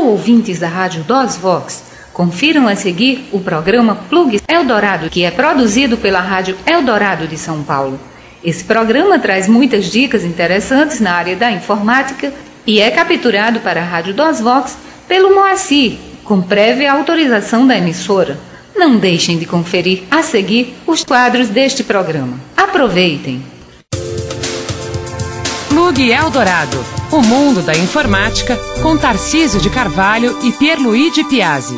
Alô, ouvintes da Rádio DOSVox. Confiram a seguir o programa Plug Eldorado, que é produzido pela Rádio Eldorado de São Paulo. Esse programa traz muitas dicas interessantes na área da informática e é capturado para a Rádio DOSVox pelo Moacir, com prévia autorização da emissora. Não deixem de conferir a seguir os quadros deste programa. Aproveitem! Plug Eldorado, o mundo da informática, com Tarcísio de Carvalho e Pierluigi Piazzi.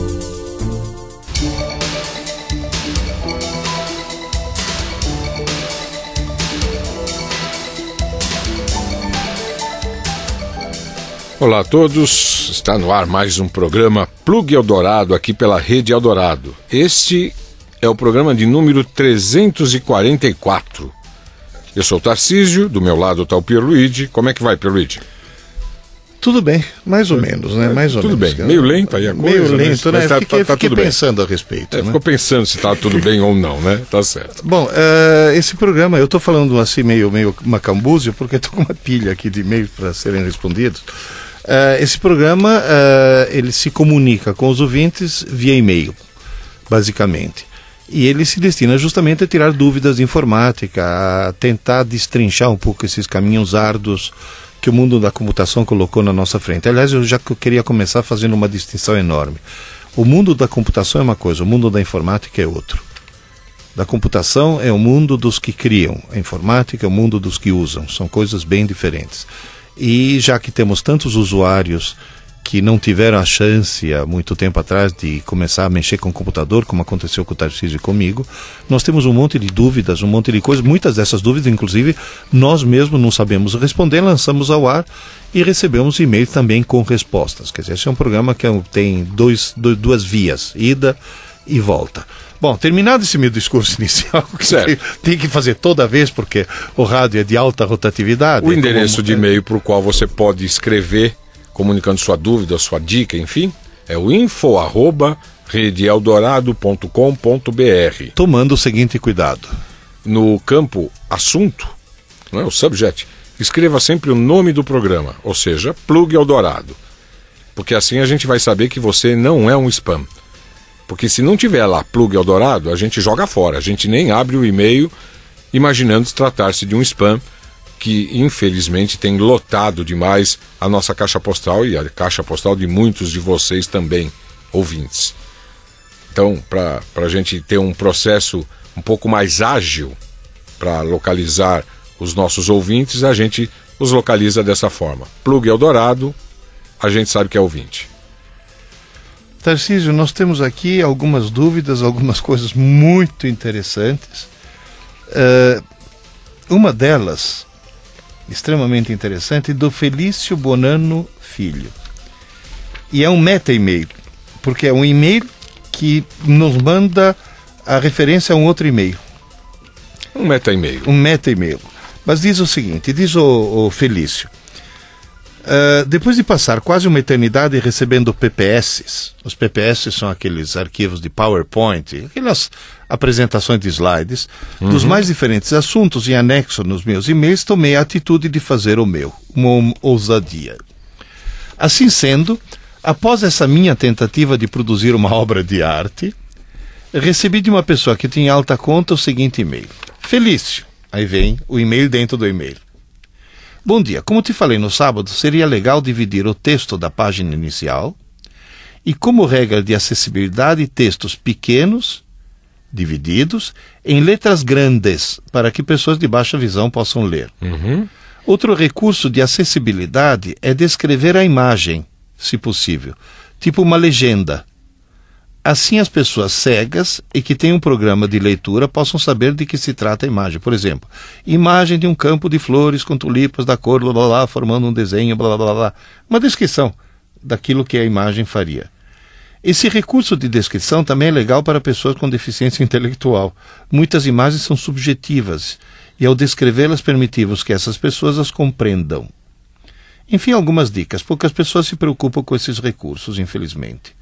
Olá a todos, está no ar mais um programa Plug Eldorado aqui pela Rede Eldorado. Este é o programa de número 344. Eu sou o Tarcísio, do meu lado está o Pierluigi. Como é que vai, Pierluigi? Tudo bem, mais ou menos, né? Mais ou tudo menos. Bem, meio lento aí a coisa. Meio lento, né? Fiquei bem. Pensando a respeito. Né? Ficou pensando se está tudo bem ou não, né? Tá certo. Bom, esse programa, eu estou falando assim meio macambúzio, porque estou com uma pilha aqui de e-mails para serem respondidos. Esse programa, ele se comunica com os ouvintes via e-mail, basicamente. E ele se destina justamente a tirar dúvidas de informática, a tentar destrinchar um pouco esses caminhos árduos que o mundo da computação colocou na nossa frente. Aliás, eu já queria começar fazendo uma distinção enorme. O mundo da computação é uma coisa, o mundo da informática é outro. Da computação é o mundo dos que criam, a informática é o mundo dos que usam, são coisas bem diferentes. E já que temos tantos usuários que não tiveram a chance há muito tempo atrás de começar a mexer com o computador, como aconteceu com o Tarcísio e comigo, nós temos um monte de dúvidas, um monte de coisas, muitas dessas dúvidas, inclusive, nós mesmos não sabemos responder, lançamos ao ar e recebemos e-mails também com respostas. Quer dizer, esse é um programa que tem duas vias, ida e volta. Bom, terminado esse meu discurso inicial, que tem que fazer toda vez, porque o rádio é de alta rotatividade. O endereço de e-mail para o qual você pode escrever, comunicando sua dúvida, sua dica, enfim, é o info@redeeldorado.com.br. Tomando o seguinte cuidado. No campo assunto, não é, o subject, escreva sempre o nome do programa, ou seja, Plug Eldorado. Porque assim a gente vai saber que você não é um spam. Porque se não tiver lá Plug Eldorado, a gente joga fora, a gente nem abre o e-mail imaginando tratar-se de um spam, que infelizmente tem lotado demais a nossa caixa postal e a caixa postal de muitos de vocês também, ouvintes. Então, para a gente ter um processo um pouco mais ágil para localizar os nossos ouvintes, a gente os localiza dessa forma. Plug Eldorado, a gente sabe que é ouvinte. Tarcísio, nós temos aqui algumas dúvidas, algumas coisas muito interessantes. Uma delas, extremamente interessante, do Felício Bonano Filho. E é um meta-e-mail, porque é um e-mail que nos manda a referência a um outro e-mail. Um meta-e-mail. Um meta-e-mail. Mas diz o seguinte, diz o Felício. Depois de passar quase uma eternidade recebendo PPS, os PPS são aqueles arquivos de PowerPoint, aquelas apresentações de slides, dos mais diferentes assuntos em anexo nos meus e-mails, tomei a atitude de fazer o meu, uma ousadia. Assim sendo, após essa minha tentativa de produzir uma obra de arte, recebi de uma pessoa que tinha alta conta o seguinte e-mail. Felício, aí vem o e-mail dentro do e-mail. Bom dia, como te falei no sábado, seria legal dividir o texto da página inicial e, como regra de acessibilidade, textos pequenos, divididos, em letras grandes, para que pessoas de baixa visão possam ler. Outro recurso de acessibilidade é descrever a imagem, se possível, tipo uma legenda. Assim as pessoas cegas e que têm um programa de leitura possam saber de que se trata a imagem. Por exemplo, imagem de um campo de flores com tulipas da cor blá blá blá, formando um desenho blá blá blá. Uma descrição daquilo que a imagem faria. Esse recurso de descrição também é legal para pessoas com deficiência intelectual. Muitas imagens são subjetivas e ao descrevê-las permitimos que essas pessoas as compreendam. Enfim, algumas dicas. Poucas pessoas se preocupam com esses recursos, infelizmente.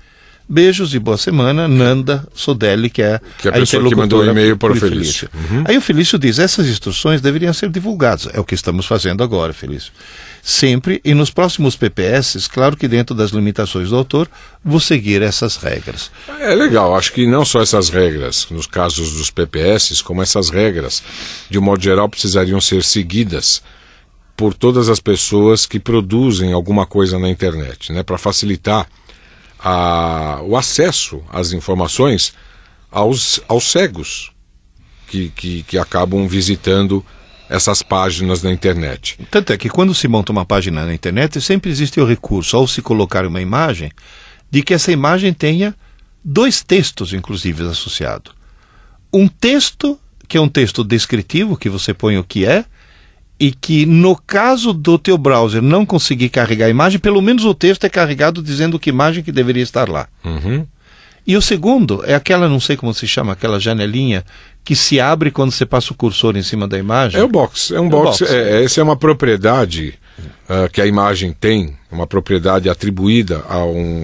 Beijos e boa semana, Nanda Sodelli, que é a pessoa que mandou o e-mail para o Felício. Aí o Felício diz, essas instruções deveriam ser divulgadas. É o que estamos fazendo agora, Felício. Sempre, e nos próximos PPS, claro que dentro das limitações do autor, vou seguir essas regras. É legal, acho que não só essas regras, nos casos dos PPS, como essas regras, de um modo geral, precisariam ser seguidas por todas as pessoas que produzem alguma coisa na internet, né, para facilitar o acesso às informações aos cegos que acabam visitando essas páginas na internet. Tanto é que quando se monta uma página na internet, sempre existe o recurso, ao se colocar uma imagem, de que essa imagem tenha 2 textos, inclusive, associados. Um texto, que é um texto descritivo, que você põe o que é, e que no caso do teu browser não conseguir carregar a imagem, pelo menos o texto é carregado dizendo que imagem que deveria estar lá. E o segundo é aquela, não sei como se chama, aquela janelinha que se abre quando você passa o cursor em cima da imagem. É o box. Essa é uma propriedade que a imagem tem, uma propriedade atribuída a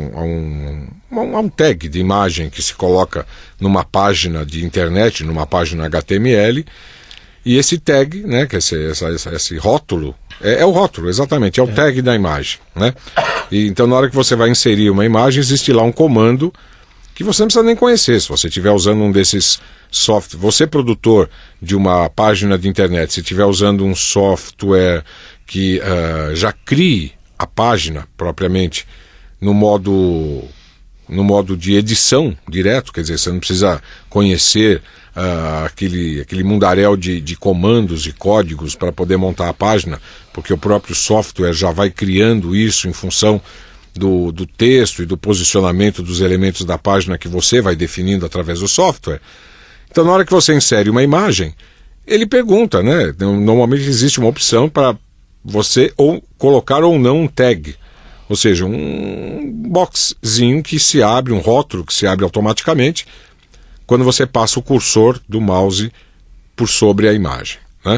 um tag de imagem que se coloca numa página de internet, numa página HTML. E esse tag, né, que esse rótulo, é o rótulo, exatamente, é o tag da imagem, né? E, então, na hora que você vai inserir uma imagem, existe lá um comando que você não precisa nem conhecer. Se você estiver usando um desses softwares, você produtor de uma página de internet, se estiver usando um software que já crie a página propriamente no modo de edição direto, quer dizer, você não precisa conhecer aquele mundaréu de comandos e códigos para poder montar a página, porque o próprio software já vai criando isso em função do texto e do posicionamento dos elementos da página que você vai definindo através do software. Então, na hora que você insere uma imagem, ele pergunta, né? Normalmente existe uma opção para você ou colocar ou não um tag, ou seja, um boxzinho que se abre, um rótulo que se abre automaticamente quando você passa o cursor do mouse por sobre a imagem, né?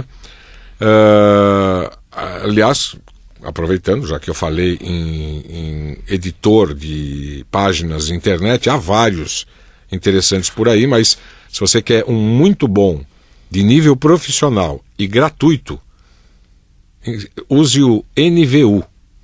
Aliás, aproveitando, já que eu falei em editor de páginas de internet, há vários interessantes por aí, mas se você quer um muito bom, de nível profissional e gratuito, use o NVU.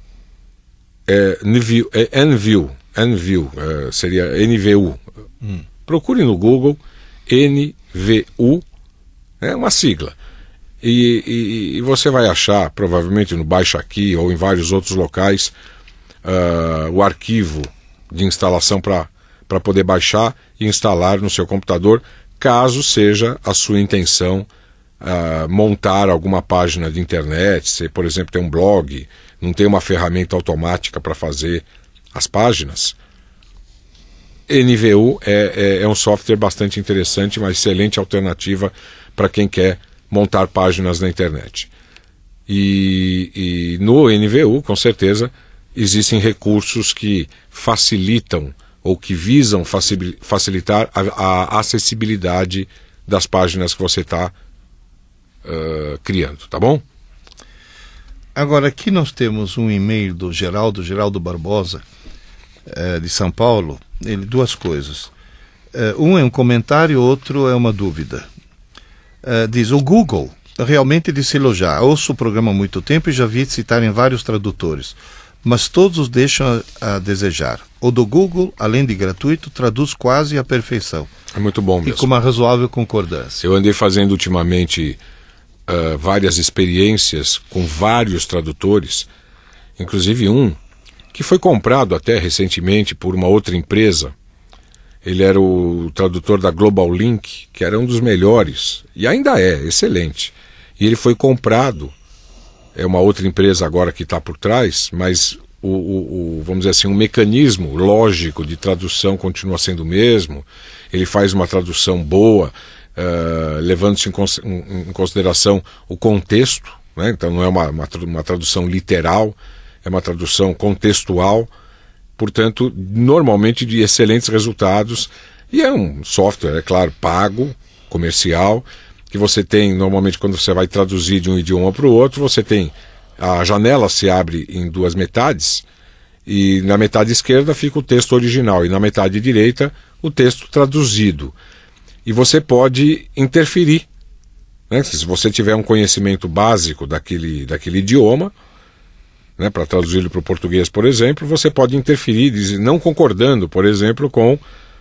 NVU, seria NVU. Procure no Google, NVU, é uma sigla. E você vai achar, provavelmente no Baixa Aqui ou em vários outros locais, o arquivo de instalação para poder baixar e instalar no seu computador, caso seja a sua intenção montar alguma página de internet. Se, por exemplo, tem um blog, não tem uma ferramenta automática para fazer as páginas, NVU é um software bastante interessante, uma excelente alternativa para quem quer montar páginas na internet. E no NVU, com certeza, existem recursos que facilitam ou que visam facilitar a acessibilidade das páginas que você está criando, tá bom? Agora, aqui nós temos um e-mail do Geraldo Barbosa, de São Paulo. Ele, 2 coisas. Um é um comentário, outro é uma dúvida. Diz, o Google realmente de se elogiar. Ouço o programa há muito tempo e já vi citar em vários tradutores, mas todos os deixam a desejar. O do Google, além de gratuito, traduz quase à perfeição. É muito bom mesmo. E com uma razoável concordância. Eu andei fazendo ultimamente várias experiências com vários tradutores, inclusive um que foi comprado até recentemente por uma outra empresa. Ele era o tradutor da Global Link, que era um dos melhores, e ainda é, excelente. E ele foi comprado, é uma outra empresa agora que está por trás, mas vamos dizer assim, o mecanismo lógico de tradução continua sendo o mesmo. Ele faz uma tradução boa, levando-se em consideração o contexto, né? Então não é uma tradução literal, é uma tradução contextual, portanto, normalmente de excelentes resultados, e é um software, é claro, pago, comercial, que você tem, normalmente, quando você vai traduzir de um idioma para o outro, você tem, a janela se abre em 2 metades, E na metade esquerda fica o texto original, e na metade direita o texto traduzido. E você pode interferir, né? Se você tiver um conhecimento básico daquele idioma, né, para traduzir para o português, por exemplo, você pode interferir, não concordando, por exemplo, com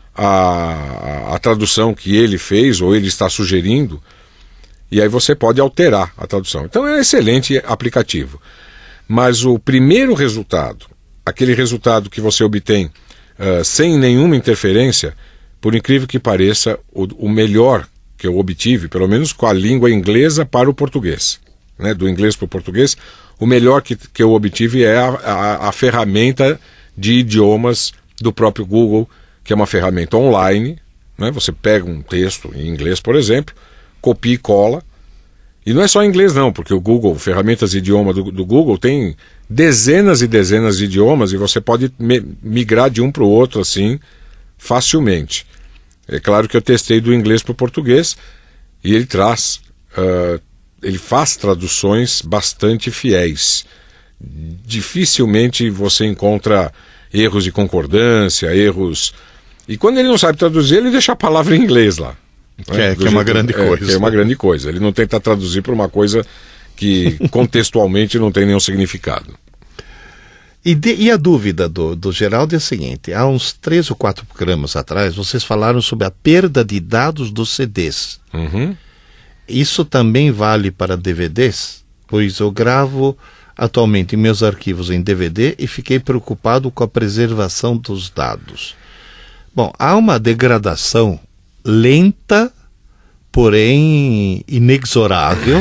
a tradução que ele fez ou ele está sugerindo, e aí você pode alterar a tradução. Então é um excelente aplicativo. Mas o primeiro resultado, aquele resultado que você obtém sem nenhuma interferência, por incrível que pareça, o melhor que eu obtive, pelo menos com a língua inglesa para o português, né, do inglês para o português, o melhor que eu obtive é a ferramenta de idiomas do próprio Google, que é uma ferramenta online, né? Você pega um texto em inglês, por exemplo, copia e cola, e não é só em inglês não, porque o Google, ferramentas de idioma do Google, tem dezenas e dezenas de idiomas, e você pode migrar de um para o outro assim, facilmente. É claro que eu testei do inglês para o português, e ele traz... ele faz traduções bastante fiéis. Dificilmente você encontra erros de concordância, erros... E quando ele não sabe traduzir, ele deixa a palavra em inglês lá. Que é uma grande coisa. Que é uma grande coisa. Ele não tenta traduzir para uma coisa que contextualmente não tem nenhum significado. E a dúvida do Geraldo é a seguinte: há uns 3 ou 4 programas atrás, vocês falaram sobre a perda de dados dos CDs. Uhum. Isso também vale para DVDs? Pois eu gravo atualmente meus arquivos em DVD e fiquei preocupado com a preservação dos dados. Bom, há uma degradação lenta, porém inexorável,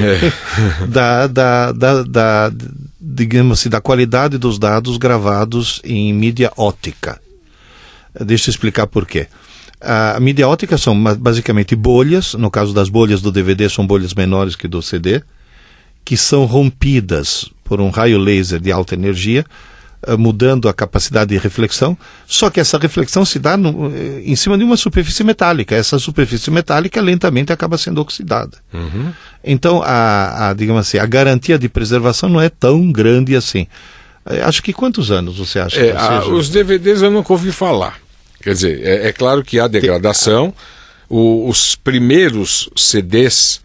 digamos assim, da qualidade dos dados gravados em mídia óptica. Deixa eu explicar por quê. A mídia óptica são basicamente bolhas, no caso das bolhas do DVD são bolhas menores que do CD, que são rompidas por um raio laser de alta energia, mudando a capacidade de reflexão, só que essa reflexão se dá em cima de uma superfície metálica. Essa superfície metálica lentamente acaba sendo oxidada. Uhum. Então, digamos assim, a garantia de preservação não é tão grande assim. Acho que quantos anos você acha que seja? Os DVDs eu nunca ouvi falar. Quer dizer, é claro que há degradação. Os primeiros CDs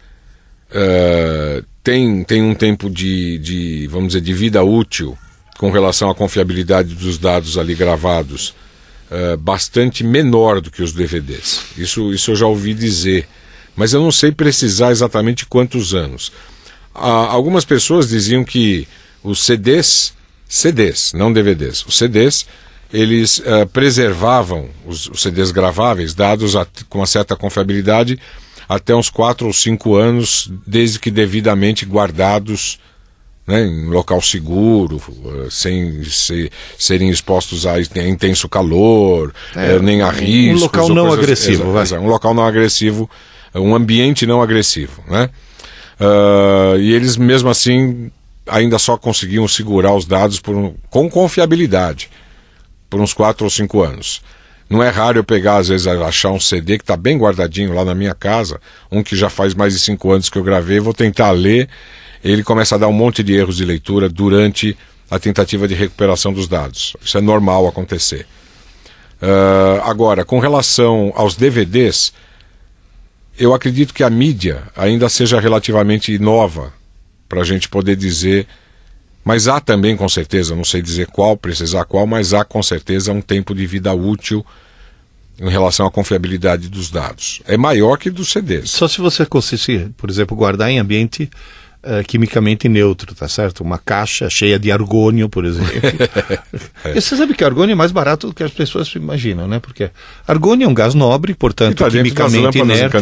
têm um tempo vamos dizer, de vida útil com relação à confiabilidade dos dados ali gravados bastante menor do que os DVDs. Isso eu já ouvi dizer, mas eu não sei precisar exatamente quantos anos. Algumas pessoas diziam que os CDs, não DVDs, os CDs, eles preservavam os CDs graváveis, dados com uma certa confiabilidade, até uns 4 ou 5 anos, desde que devidamente guardados, né, em local seguro, sem serem expostos a intenso calor, nem a riscos. Um local não agressivo. Um local não agressivo, um ambiente não agressivo, né? E eles, mesmo assim, ainda só conseguiam segurar os dados com confiabilidade por uns 4 ou 5 anos. Não é raro eu pegar, às vezes, achar um CD que está bem guardadinho lá na minha casa, um que já faz mais de 5 anos que eu gravei, vou tentar ler, ele começa a dar um monte de erros de leitura durante a tentativa de recuperação dos dados. Isso é normal acontecer. Agora, com relação aos DVDs, eu acredito que a mídia ainda seja relativamente nova para a gente poder dizer, mas há também, com certeza, não sei dizer precisar qual, mas há com certeza um tempo de vida útil em relação à confiabilidade dos dados. É maior que dos CDs. Só se você conseguir, por exemplo, guardar em ambiente quimicamente neutro, tá certo? Uma caixa cheia de argônio, por exemplo. E você sabe que argônio é mais barato do que as pessoas imaginam, né? Porque argônio é um gás nobre, portanto, quimicamente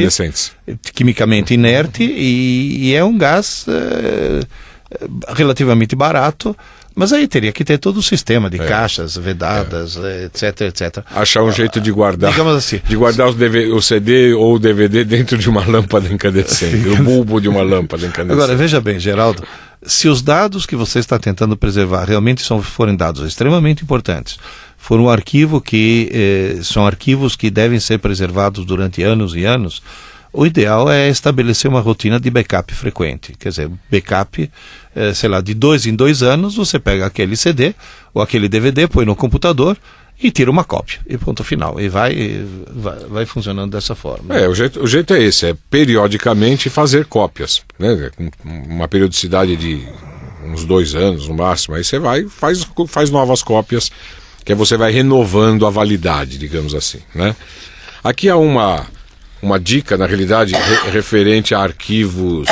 inerte, e é um gás relativamente barato, mas aí teria que ter todo o sistema de caixas vedadas, etc. Achar um jeito de guardar, digamos assim, de guardar o CD ou o DVD dentro de uma lâmpada incandescente, o bulbo de uma lâmpada incandescente. Agora, veja bem, Geraldo, se os dados que você está tentando preservar realmente forem dados extremamente importantes, for um arquivo são arquivos que devem ser preservados durante anos e anos, o ideal é estabelecer uma rotina de backup frequente. Quer dizer, backup, sei lá, de 2 em 2 anos, você pega aquele CD ou aquele DVD, põe no computador e tira uma cópia. E ponto final. E vai funcionando dessa forma. O jeito é esse, é periodicamente fazer cópias, né? Com uma periodicidade de uns 2 anos no máximo. Aí você faz novas cópias, que você vai renovando a validade, digamos assim, né? Aqui há uma dica, na realidade, referente a arquivos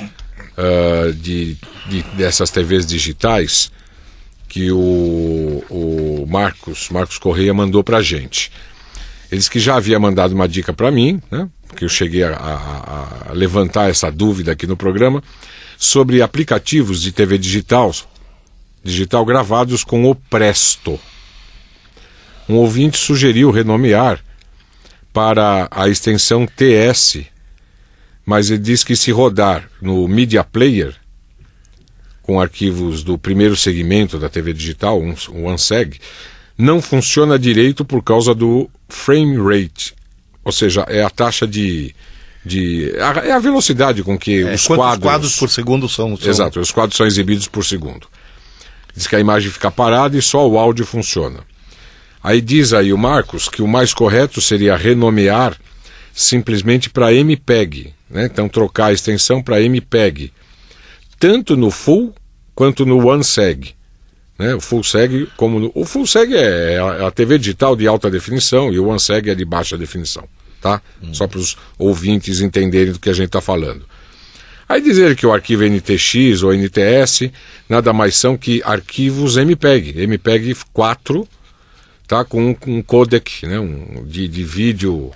dessas TVs digitais, que o Marcos Correia mandou pra gente. Ele disse que já havia mandado uma dica para mim, né? Porque eu cheguei a levantar essa dúvida aqui no programa, sobre aplicativos de TV digital gravados com o Presto. Um ouvinte sugeriu renomear para a extensão TS, mas ele diz que se rodar no Media Player, com arquivos do primeiro segmento da TV digital, o OneSeg, não funciona direito por causa do frame rate, ou seja, é a taxa é a velocidade com que os quadros por segundo são. Exato, os quadros são exibidos por segundo. Diz que a imagem fica parada e só o áudio funciona. Aí diz aí o Marcos que o mais correto seria renomear simplesmente para MPEG, né? Então trocar a extensão para MPEG, tanto no Full quanto no OneSeg, né? O FullSeg, o FullSeg é a TV digital de alta definição e o OneSeg é de baixa definição, tá? Só para os ouvintes entenderem do que a gente está falando. Aí dizer que o arquivo NTX ou NTS nada mais são que arquivos MPEG 4, tá? Com um codec, né? De vídeo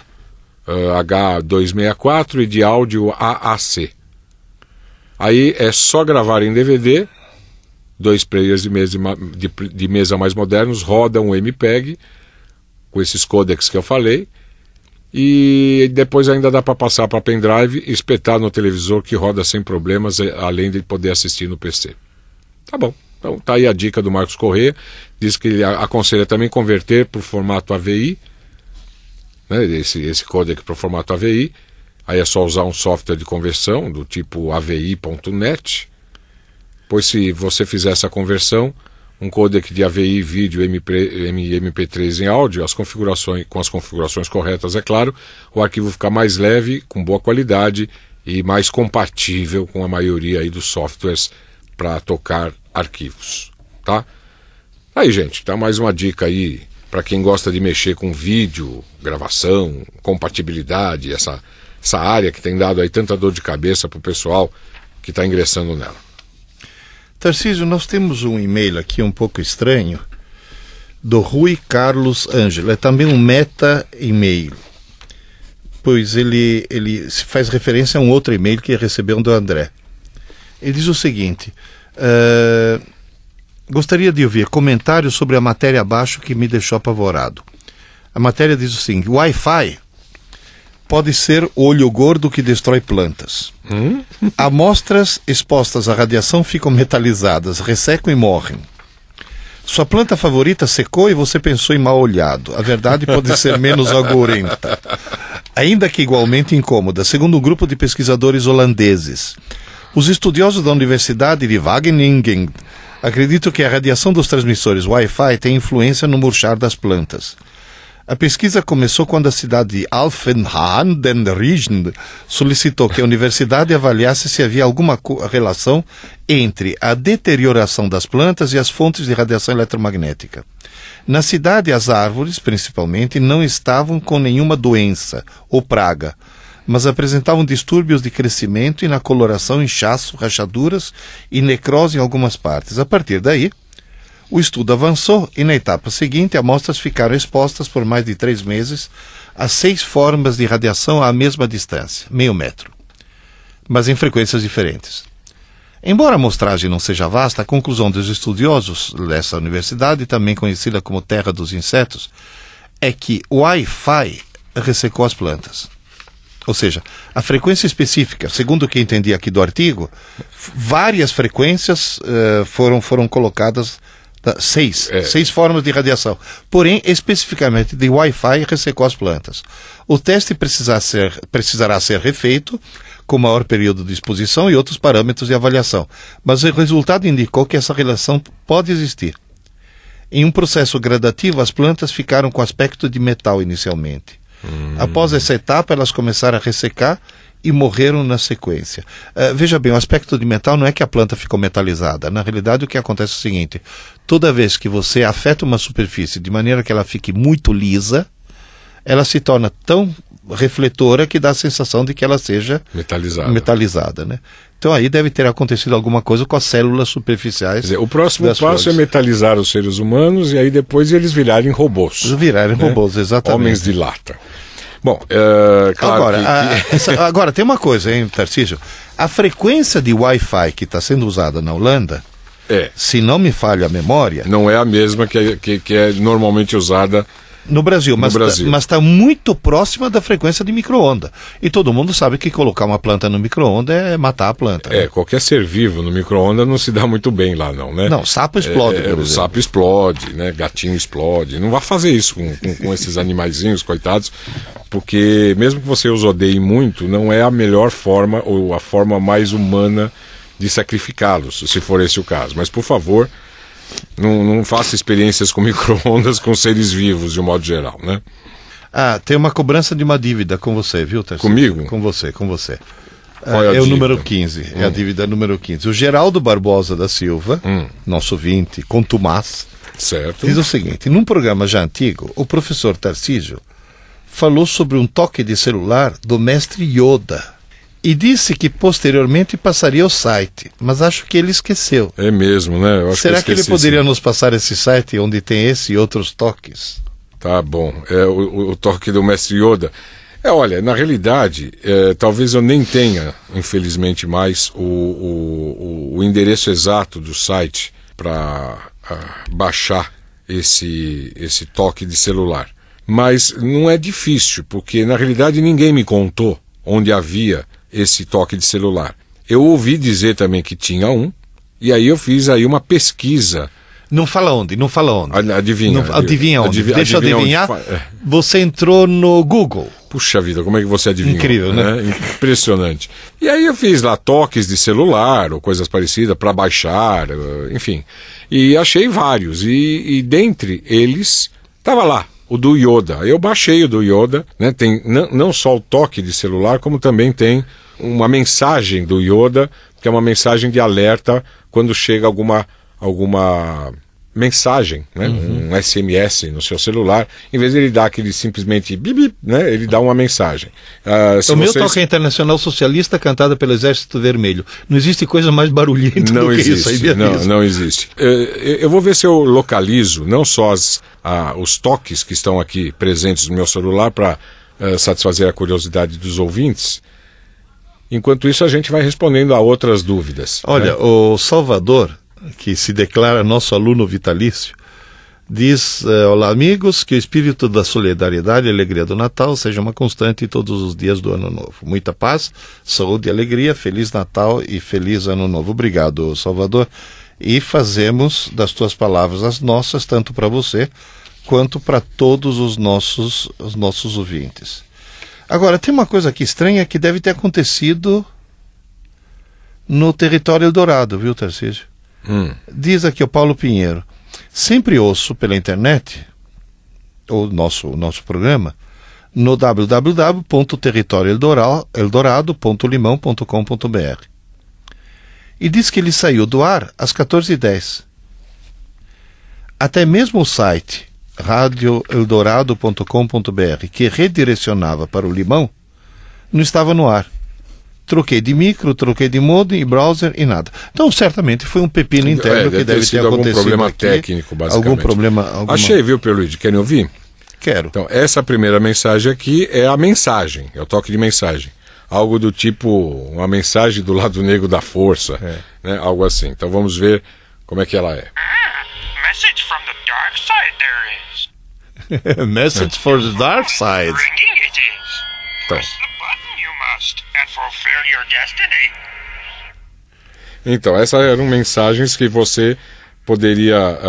H264 e de áudio AAC. Aí é só gravar em DVD, 2 players de mesa mais modernos rodam o MPEG com esses codecs que eu falei, e depois ainda dá para passar para pendrive e espetar no televisor, que roda sem problemas, além de poder assistir no PC. Tá bom, então tá aí a dica do Marcos Correia. Diz que ele aconselha também converter para o formato AVI, né, esse codec para o formato AVI. Aí é só usar um software de conversão do tipo avi.net, pois se você fizer essa conversão, um codec de AVI, vídeo, MP3 em áudio, com as configurações corretas, é claro, o arquivo fica mais leve, com boa qualidade e mais compatível com a maioria aí dos softwares para tocar arquivos, tá? Aí, gente, tá mais uma dica aí para quem gosta de mexer com vídeo, gravação, compatibilidade, essa área que tem dado aí tanta dor de cabeça para o pessoal que está ingressando nela. Tarcísio, nós temos um e-mail aqui um pouco estranho, do Rui Carlos Ângelo. É também um meta-e-mail, pois ele faz referência a um outro e-mail que recebeu do André. Ele diz o seguinte: gostaria de ouvir comentários sobre a matéria abaixo que me deixou apavorado. A matéria diz o seguinte: Wi-Fi pode ser olho gordo que destrói plantas. Amostras expostas à radiação ficam metalizadas, ressecam e morrem. Sua planta favorita secou e você pensou em mal olhado. A verdade pode ser menos agorenta, ainda que igualmente incômoda, segundo um grupo de pesquisadores holandeses. Os estudiosos da Universidade de Wageningen acreditam que a radiação dos transmissores Wi-Fi tem influência no murchar das plantas. A pesquisa começou quando a cidade de Alphen aan den Rijn solicitou que a universidade avaliasse se havia alguma relação entre a deterioração das plantas e as fontes de radiação eletromagnética. Na cidade, as árvores, principalmente, não estavam com nenhuma doença ou praga, mas apresentavam distúrbios de crescimento e na coloração, inchaço, rachaduras e necrose em algumas partes. A partir daí, o estudo avançou e, na etapa seguinte, amostras ficaram expostas por mais de 3 meses a 6 formas de radiação à mesma distância, meio metro, mas em frequências diferentes. Embora a amostragem não seja vasta, a conclusão dos estudiosos dessa universidade, também conhecida como Terra dos Insetos, é que o Wi-Fi ressecou as plantas. Ou seja, a frequência específica, segundo o que entendi aqui do artigo, várias frequências foram colocadas Seis formas de radiação. Porém, especificamente de Wi-Fi ressecou as plantas. O teste precisará ser refeito com maior período de exposição e outros parâmetros de avaliação. Mas o resultado indicou que essa relação pode existir. Em um processo gradativo, as plantas ficaram com aspecto de metal inicialmente. Após essa etapa, elas começaram a ressecar e morreram na sequência. Veja bem, o aspecto de metal não é que a planta ficou metalizada. Na realidade, o que acontece é o seguinte: toda vez que você afeta uma superfície de maneira que ela fique muito lisa, ela se torna tão refletora que dá a sensação de que ela seja metalizada, né? Então aí deve ter acontecido alguma coisa com as células superficiais. Quer dizer, o próximo passo é metalizar os seres humanos e aí depois eles virarem robôs. Robôs, exatamente. Homens de lata. Bom, claro agora, tem uma coisa, hein, Tarcísio? A frequência de Wi-Fi que está sendo usada na Holanda, se não me falha a memória... Não é a mesma que é normalmente usada no Brasil, mas está muito próxima da frequência de micro-onda. E todo mundo sabe que colocar uma planta no micro-onda é matar a planta. Né? Qualquer ser vivo no micro-onda não se dá muito bem lá, não, né? Não, sapo explode, por exemplo. O sapo explode, né? Gatinho explode. Não vá fazer isso com esses animaizinhos, coitados, porque mesmo que você os odeie muito, não é a melhor forma ou a forma mais humana de sacrificá-los, se for esse o caso. Mas, por favor, não faça experiências com micro-ondas com seres vivos, de um modo geral, né? Tem uma cobrança de uma dívida com você, viu, Tarcísio? Comigo? Com você. Qual é o número 15, é a dívida número 15. O Geraldo Barbosa da Silva, nosso ouvinte, contumaz, certo, diz o seguinte: num programa já antigo, o professor Tarcísio falou sobre um toque de celular do mestre Yoda e disse que posteriormente passaria o site, mas acho que ele esqueceu. É mesmo, né? Eu acho Será que ele poderia nos passar esse site onde tem esse e outros toques? Tá bom, o toque do mestre Yoda. Olha, na realidade, talvez eu nem tenha, infelizmente, mais o endereço exato do site para baixar esse toque de celular. Mas não é difícil, porque na realidade ninguém me contou onde havia esse toque de celular. Eu ouvi dizer também que tinha um, e aí eu fiz aí uma pesquisa. Não fala onde. Adivinha. Adivinha onde. Deixa eu adivinhar. Você entrou no Google. Puxa vida, como é que você adivinhou? Incrível, né? Impressionante. E aí eu fiz lá toques de celular ou coisas parecidas para baixar, enfim. E achei vários. E dentre eles, estava lá o do Yoda. Eu baixei o do Yoda, né? Tem não só o toque de celular, como também tem uma mensagem do Yoda, que é uma mensagem de alerta quando chega alguma mensagem, né? Um SMS no seu celular. Em vez de ele dar aquele simplesmente bip, né? Ele dá uma mensagem. Meu toque é Internacional Socialista, cantada pelo Exército Vermelho. Não existe coisa mais barulhenta do que isso. Não existe. Eu vou ver se eu localizo não só os toques que estão aqui presentes no meu celular para satisfazer a curiosidade dos ouvintes. Enquanto isso, a gente vai respondendo a outras dúvidas. Olha, né? O Salvador, que se declara nosso aluno vitalício, diz: olá amigos, que o espírito da solidariedade e alegria do Natal seja uma constante todos os dias do Ano Novo. Muita paz, saúde e alegria, Feliz Natal e Feliz Ano Novo. Obrigado, Salvador. E fazemos das tuas palavras as nossas, tanto para você quanto para todos os nossos ouvintes. Agora, tem uma coisa aqui estranha que deve ter acontecido no território Eldorado, viu, Tarcísio? Diz aqui o Paulo Pinheiro: sempre ouço pela internet o nosso programa no www.territorioeldorado.limão.com.br e diz que ele saiu do ar às 14h10. Até mesmo o site radioeldorado.com.br, que redirecionava para o Limão, não estava no ar. Troquei de micro, troquei de modem e browser e nada. Então, certamente foi um pepino interno que deve ter acontecido. Algum problema aqui, técnico, basicamente. Algum problema. Achei, viu, Pierluigi? Querem ouvir? Quero. Então, essa primeira mensagem aqui é a mensagem, é o toque de mensagem. Algo do tipo, uma mensagem do lado negro da força, né? Algo assim. Então, vamos ver como é que ela é. Message from the dark side there is. Message for the dark side. Ringing it is. Então. Press the button you must and fulfill your destiny. Então, essas eram mensagens que você poderia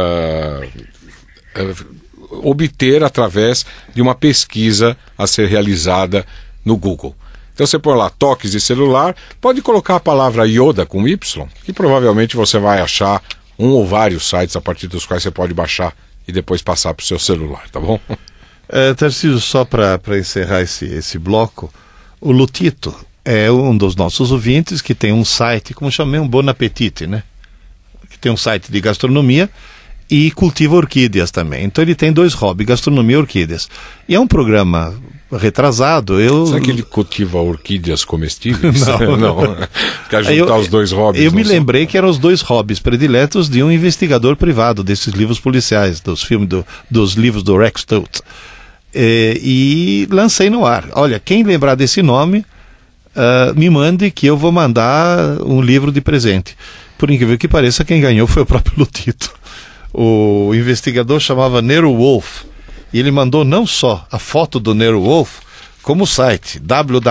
obter através de uma pesquisa a ser realizada no Google. Então você põe lá toques de celular, pode colocar a palavra Yoda com Y, que provavelmente você vai achar um ou vários sites a partir dos quais você pode baixar e depois passar para o seu celular, tá bom? Tarcísio, só para encerrar esse bloco, o Lutito é um dos nossos ouvintes que tem um site, como chamei, um Bon Appetit, né? Que tem um site de gastronomia e cultiva orquídeas também. Então ele tem 2 hobbies, gastronomia e orquídeas. E é um programa retrasado. Será que ele cultiva orquídeas comestíveis? Não. Quer juntar os 2 hobbies? Eu me lembrei que eram os 2 hobbies prediletos de um investigador privado desses livros policiais, dos filmes, dos livros do Rex Stout. E lancei no ar. Olha, quem lembrar desse nome, me mande que eu vou mandar um livro de presente. Por incrível que pareça, quem ganhou foi o próprio Lutito. O investigador chamava Nero Wolf e ele mandou não só a foto do Nero Wolf, como o site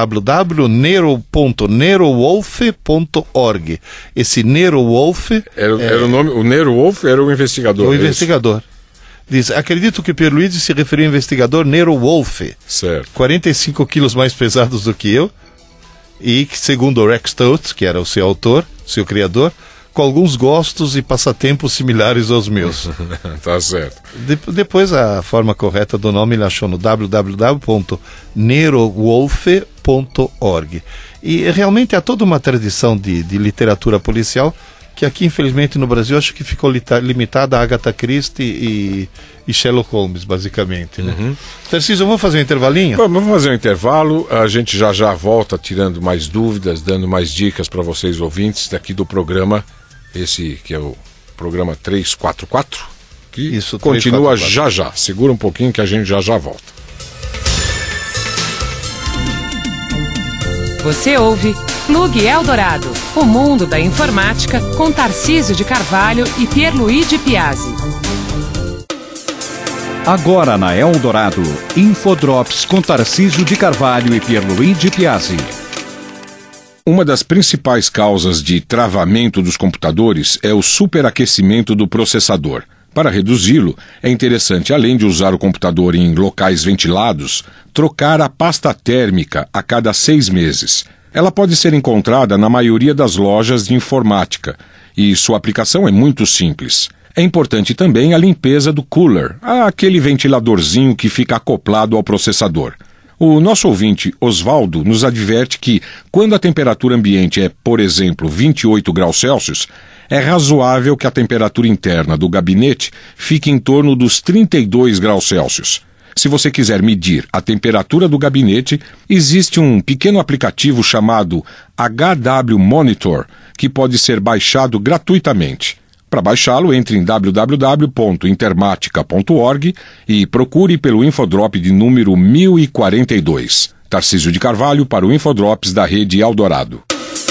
www.nero.nerowolf.org. Esse Nero Wolf era o nome. O Nero Wolf era o investigador. O investigador. Diz: acredito que Pierluigi se referiu ao investigador Nero Wolf. Certo. 45 quilos mais pesados do que eu e que, segundo o Rex Stout, que era o seu autor, seu criador, com alguns gostos e passatempos similares aos meus. Tá certo. Depois a forma correta do nome ele achou no www.nerowolf.org. E realmente há toda uma tradição de literatura policial que aqui, infelizmente, no Brasil, acho que ficou limitada a Agatha Christie e Sherlock Holmes, basicamente. Né? Tarcísio, vamos fazer um intervalinho? Vamos fazer um intervalo, a gente já volta tirando mais dúvidas, dando mais dicas para vocês ouvintes daqui do programa, esse que é o programa 344, que isso, continua 344. já. Segura um pouquinho que a gente já volta. Você ouve Plug Eldorado, o mundo da informática, com Tarcísio de Carvalho e Pierluigi Piazzi. Agora na Eldorado, Infodrops com Tarcísio de Carvalho e Pierluigi Piazzi. Uma das principais causas de travamento dos computadores é o superaquecimento do processador. Para reduzi-lo, é interessante, além de usar o computador em locais ventilados, trocar a pasta térmica a cada 6 meses. Ela pode ser encontrada na maioria das lojas de informática e sua aplicação é muito simples. É importante também a limpeza do cooler, aquele ventiladorzinho que fica acoplado ao processador. O nosso ouvinte, Osvaldo, nos adverte que, quando a temperatura ambiente é, por exemplo, 28 graus Celsius, é razoável que a temperatura interna do gabinete fique em torno dos 32 graus Celsius. Se você quiser medir a temperatura do gabinete, existe um pequeno aplicativo chamado HW Monitor, que pode ser baixado gratuitamente. Para baixá-lo, entre em www.intermatica.org e procure pelo Infodrop de número 1042. Tarcísio de Carvalho para o Infodrops da Rede Eldorado.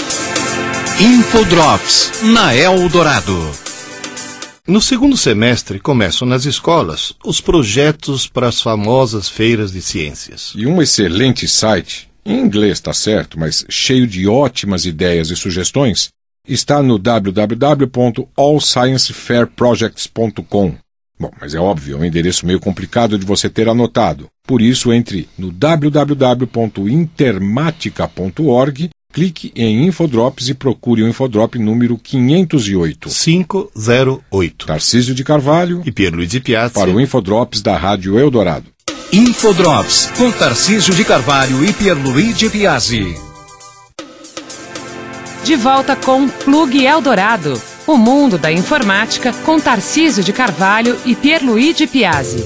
Infodrops na Eldorado. No segundo semestre começam nas escolas os projetos para as famosas feiras de ciências. E um excelente site, em inglês tá certo, mas cheio de ótimas ideias e sugestões, está no www.allsciencefairprojects.com. Bom, mas é óbvio, é um endereço meio complicado de você ter anotado. Por isso, entre no www.intermatica.org, clique em Infodrops e procure o Infodrop número 508. 508. Tarcísio de Carvalho E Pierluigi Piazzi para o Infodrops da Rádio Eldorado. Infodrops com Tarcísio de Carvalho e Pierluigi Piazzi. De volta com Plug Eldorado, o mundo da informática, com Tarcísio de Carvalho e Pierluigi Piazzi.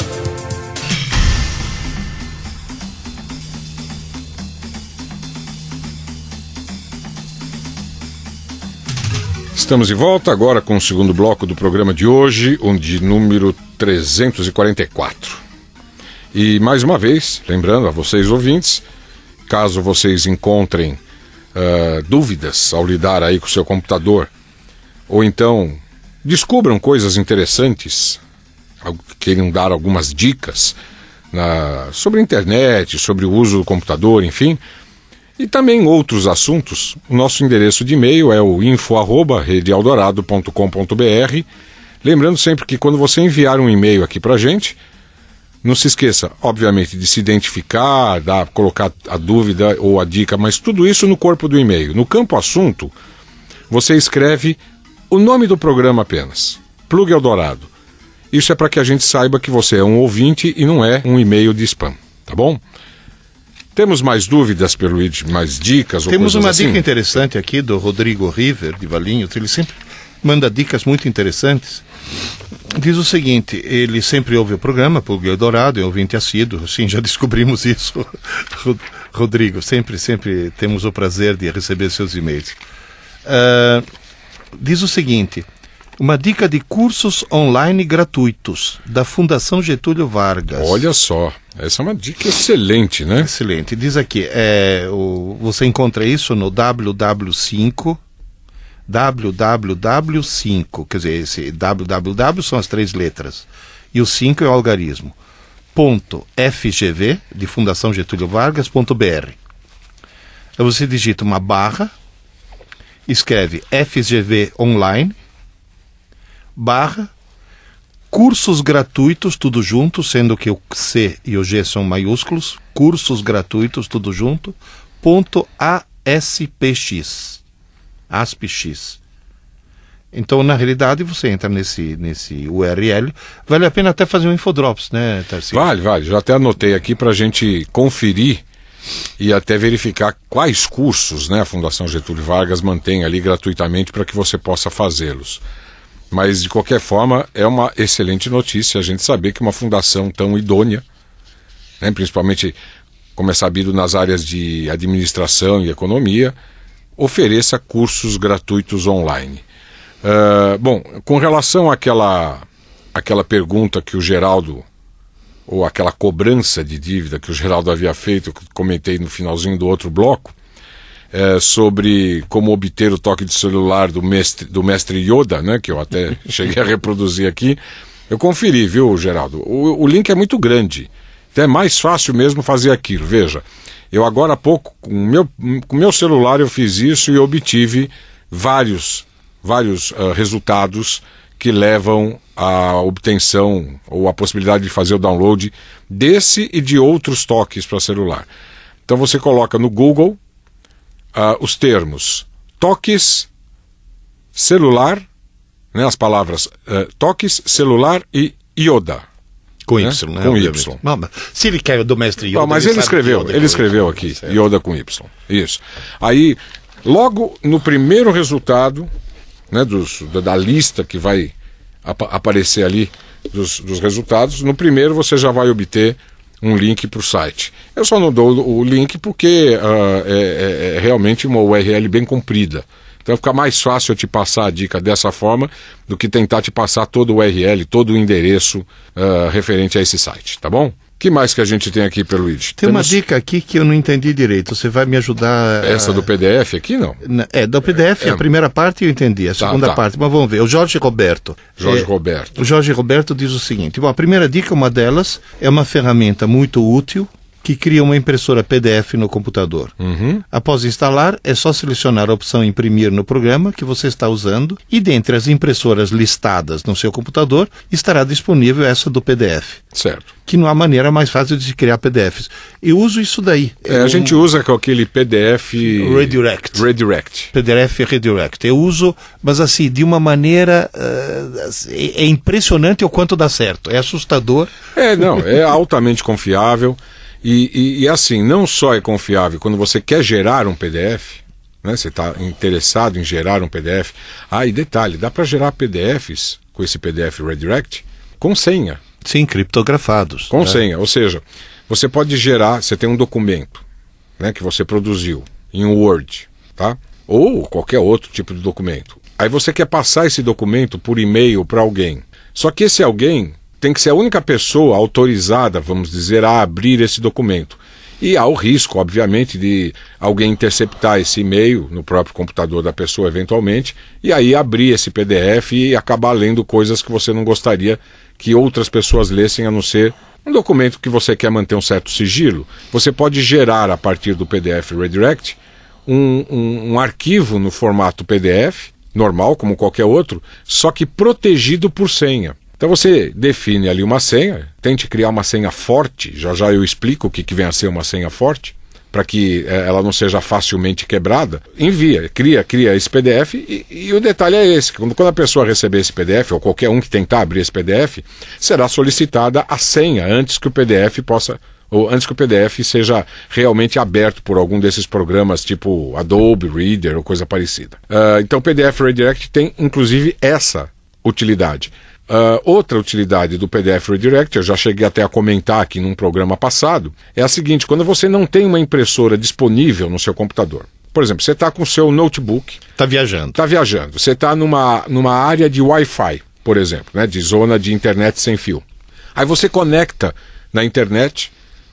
Estamos de volta agora com o segundo bloco do programa de hoje, o de número 344. E mais uma vez, lembrando a vocês ouvintes, caso vocês encontrem dúvidas ao lidar aí com o seu computador, ou então descubram coisas interessantes, queiram dar algumas dicas sobre a internet, sobre o uso do computador, enfim, e também outros assuntos, o nosso endereço de e-mail é o info@redeeldorado.com.br Lembrando sempre que quando você enviar um e-mail aqui pra gente, não se esqueça, obviamente, de se identificar, colocar a dúvida ou a dica, mas tudo isso no corpo do e-mail. No campo assunto, você escreve o nome do programa apenas, Plug Eldorado. Isso é para que a gente saiba que você é um ouvinte e não é um e-mail de spam, tá bom? Temos mais dúvidas, Pierluigi, mais dicas ou Temos coisas uma assim? dica interessante aqui do Rodrigo River, de Valinhos. Ele sempre manda dicas muito interessantes. Diz o seguinte, ele sempre ouve o programa, Plug Eldorado, é ouvinte assíduo, sim, já descobrimos isso, Rodrigo, sempre temos o prazer de receber seus e-mails. Diz o seguinte, uma dica de cursos online gratuitos da Fundação Getúlio Vargas. Olha só, essa é uma dica excelente, né? Excelente, diz aqui, você encontra isso no www5, quer dizer, esse www são as 3 letras, e o 5 é o algarismo, .fgv, de Fundação Getúlio Vargas.br. Aí você digita uma barra, escreve FGV online, barra, cursos gratuitos, tudo junto, sendo que o C e o G são maiúsculos, cursos gratuitos, tudo junto, .aspx. ASPX. Então, na realidade, você entra nesse URL. Vale a pena até fazer um infodrops, né, Tarcísio? Vale. Já até anotei aqui para a gente conferir e até verificar quais cursos, né, a Fundação Getúlio Vargas mantém ali gratuitamente para que você possa fazê-los. Mas, de qualquer forma, é uma excelente notícia a gente saber que uma fundação tão idônea, né, principalmente, como é sabido, nas áreas de administração e economia, ofereça cursos gratuitos online. Bom, com relação àquela pergunta que o Geraldo, ou aquela cobrança de dívida que o Geraldo havia feito, que comentei no finalzinho do outro bloco, sobre como obter o toque de celular do mestre Yoda, né, que eu até cheguei a reproduzir aqui, eu conferi, viu, Geraldo? O link é muito grande, então é mais fácil mesmo fazer aquilo, veja. Eu agora há pouco, com o meu celular, eu fiz isso e obtive vários resultados que levam à obtenção ou à possibilidade de fazer o download desse e de outros toques para celular. Então você coloca no Google os termos toques, celular, né, as palavras toques, celular e Yoda. Com Y, né? Com Y. Não, se ele quer do mestre Yoda... Mas ele escreveu aqui, Yoda com Y. Isso. Aí, logo no primeiro resultado, né, da lista que vai aparecer ali dos resultados, no primeiro você já vai obter um link para o site. Eu só não dou o link porque é realmente uma URL bem comprida. Então fica mais fácil eu te passar a dica dessa forma do que tentar te passar todo o URL, todo o endereço referente a esse site, tá bom? O que mais que a gente tem aqui, Pierluigi? Tem uma dica aqui que eu não entendi direito, você vai me ajudar... Essa do PDF aqui, não? Do PDF, a primeira parte eu entendi, a segunda parte, mas vamos ver. O Jorge Roberto. O Jorge Roberto diz o seguinte, bom, a primeira dica, uma delas, é uma ferramenta muito útil, que cria uma impressora PDF no computador. Após instalar, é só selecionar a opção imprimir no programa que você está usando e dentre as impressoras listadas no seu computador estará disponível essa do PDF. Certo. Que não há maneira mais fácil de se criar PDFs. Eu uso isso daí. A gente usa com aquele PDF... Redirect. PDF Redirect. Eu uso, mas assim, de uma maneira... é impressionante o quanto dá certo. É assustador. É altamente confiável. E assim, não só é confiável quando você quer gerar um PDF, né, você está interessado em gerar um PDF. E detalhe, dá para gerar PDFs com esse PDF Redirect com senha. Sim, criptografados. Com senha, ou seja, você pode gerar, você tem um documento, né, que você produziu em um Word, tá? Ou qualquer outro tipo de documento. Aí você quer passar esse documento por e-mail para alguém. Só que esse alguém tem que ser a única pessoa autorizada, vamos dizer, a abrir esse documento. E há o risco, obviamente, de alguém interceptar esse e-mail no próprio computador da pessoa, eventualmente, e aí abrir esse PDF e acabar lendo coisas que você não gostaria que outras pessoas lessem, a não ser um documento que você quer manter um certo sigilo. Você pode gerar, a partir do PDF Redirect, um arquivo no formato PDF, normal, como qualquer outro, só que protegido por senha. Então você define ali uma senha, tente criar uma senha forte, já já eu explico o que vem a ser uma senha forte, para que ela não seja facilmente quebrada, envia, cria esse PDF e o detalhe é esse, quando a pessoa receber esse PDF, ou qualquer um que tentar abrir esse PDF, será solicitada a senha antes que o PDF seja realmente aberto por algum desses programas tipo Adobe Reader ou coisa parecida. Então o PDF Redirect tem inclusive essa utilidade. Outra utilidade do PDF Redirect, eu já cheguei até a comentar aqui num programa passado, é a seguinte: quando você não tem uma impressora disponível no seu computador, por exemplo, você está com o seu notebook... Está viajando. Você está numa área de Wi-Fi, por exemplo, né, de zona de internet sem fio. Aí você conecta na internet,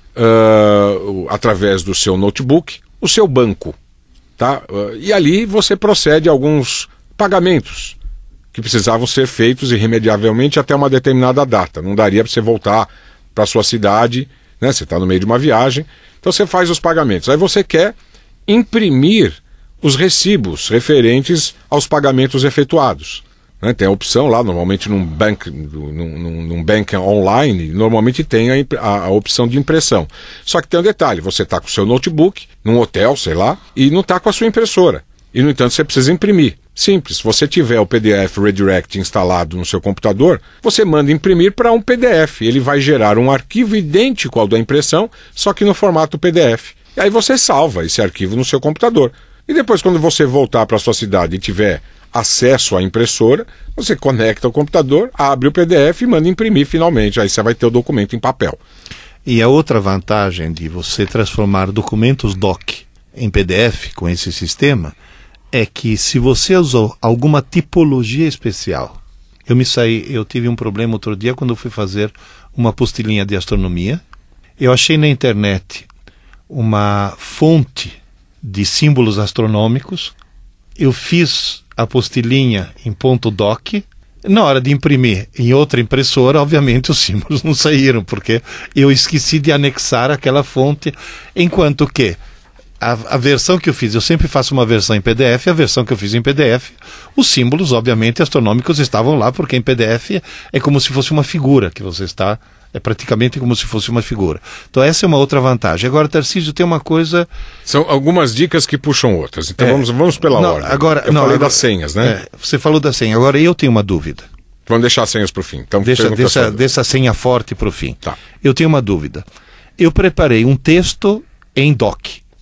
através do seu notebook, o seu banco, tá? E ali você procede a alguns pagamentos que precisavam ser feitos irremediavelmente até uma determinada data. Não daria para você voltar para a sua cidade, né? Você está no meio de uma viagem, então você faz os pagamentos. Aí você quer imprimir os recibos referentes aos pagamentos efetuados, né? Tem a opção lá, normalmente num bank online, normalmente tem a opção de impressão. Só que tem um detalhe: você está com o seu notebook, num hotel, sei lá, e não está com a sua impressora. E, no entanto, você precisa imprimir. Simples, se você tiver o PDF Redirect instalado no seu computador, você manda imprimir para um PDF. Ele vai gerar um arquivo idêntico ao da impressão, só que no formato PDF. E aí você salva esse arquivo no seu computador. E depois, quando você voltar para a sua cidade e tiver acesso à impressora, você conecta o computador, abre o PDF e manda imprimir finalmente. Aí você vai ter o documento em papel. E a outra vantagem de você transformar documentos doc em PDF com esse sistema é que se você usou alguma tipologia especial... Eu tive um problema outro dia quando eu fui fazer uma apostilinha de astronomia. Eu achei na internet uma fonte de símbolos astronômicos. Eu fiz a apostilinha em ponto doc. Na hora de imprimir em outra impressora, obviamente os símbolos não saíram, porque eu esqueci de anexar aquela fonte, enquanto que a versão que eu fiz, eu sempre faço uma versão em PDF, a versão que eu fiz em PDF, os símbolos, obviamente, astronômicos estavam lá, porque em PDF é como se fosse uma figura que você está, é praticamente como se fosse uma figura. Então essa é uma outra vantagem. Agora, Tarcísio, tem uma coisa... São algumas dicas que puxam outras, então vamos pela ordem. Eu falei das senhas, né? Você falou da senha, agora eu tenho uma dúvida. Vamos deixar as senhas para o fim. Então, deixa a senha forte para o fim. Tá. Eu tenho uma dúvida. Eu preparei um texto em doc.